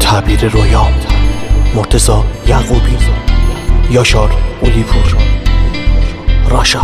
تعبیر رویام، مرتضی یعقوبی، یاشار قلی‌پور، راشا.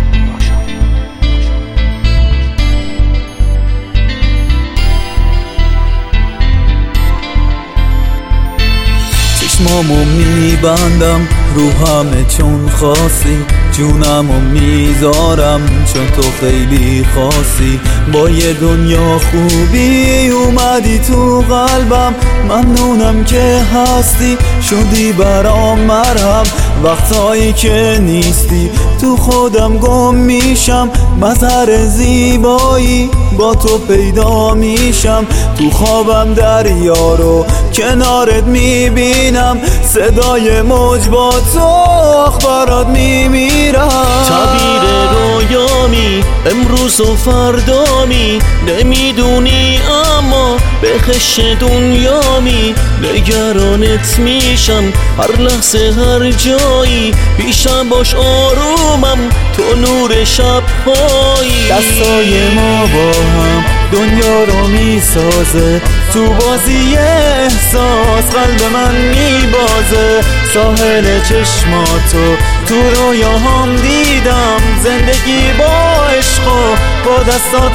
چشمامو میبندم رو همه چون خاصی، جونمو میذارم چون تو خیلی خاصی. با یه دنیا خوبی اومدی تو قلبم، ممنونم که هستی، شدی برام مرهم. وقتایی که نیستی تو خودم گم میشم، مظهر زیبایی با تو پیدا میشم. تو خوابم دریا رو کنارت میبینم، صدای موج با تو اخبارات میمیرم. تعبیر رویامی، امروز و فردامی، نمیدونی اما بهش دنیامی. نگرانت میشم هر لحظه هر جایی، پیشم باش آرومم تو نور شبهایی. دستای ما با هم دنیا رو میسازه، تو بازی احساس قلب من میبازه. ساحل چشماتو تو رویاهام دیدم، زندگی با عشق و با دستات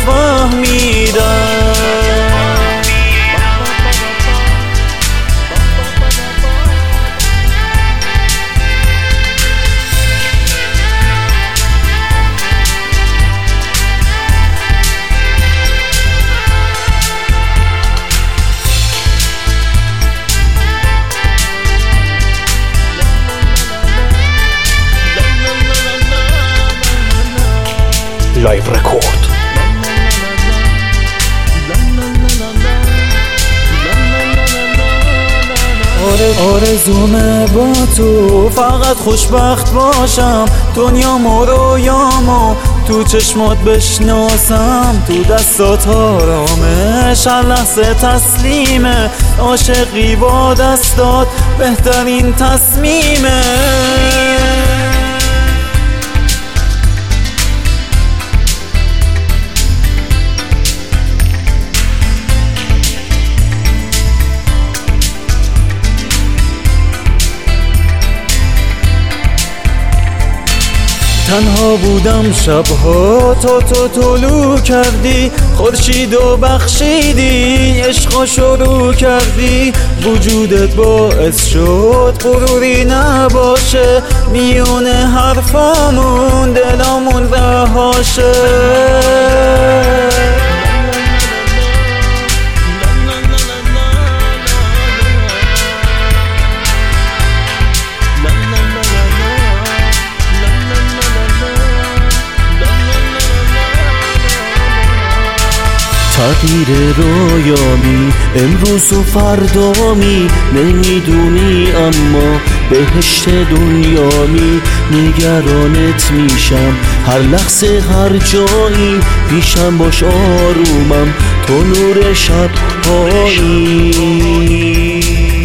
فهمیدم. لایو رکورد. آرزومه با تو فقط خوشبخت باشم، دنیامو رویامو تو چشمات بشناسم. تو دستات آرامش هر لحظه تسلیمه، عاشقی با دستات بهترین تصمیمه. تنها بودم شبها تا تو طلوع کردی، خورشیدو بخشیدی، عشقا شروع کردی. وجودت باعث شد غروری نباشه، میون حرفامون دلامون رهاشه. تعبیر رویامی، امروز و فردامی، نمیدونی اما بهشت دنیامی. نگرانت میشم هر لحظه هر جایی، پیشم باش آرومم تو نور شبهایی.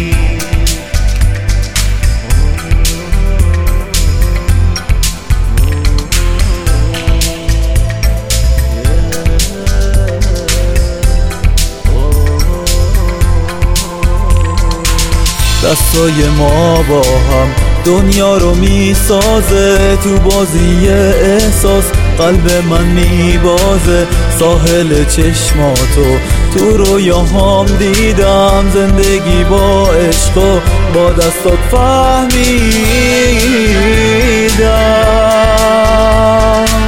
دستای ما با هم دنیا رو میسازه، تو بازی احساس قلب من میبازه. ساحل چشماتو تو رویاهام دیدم، زندگی با عشق و با دستات فهمیدم.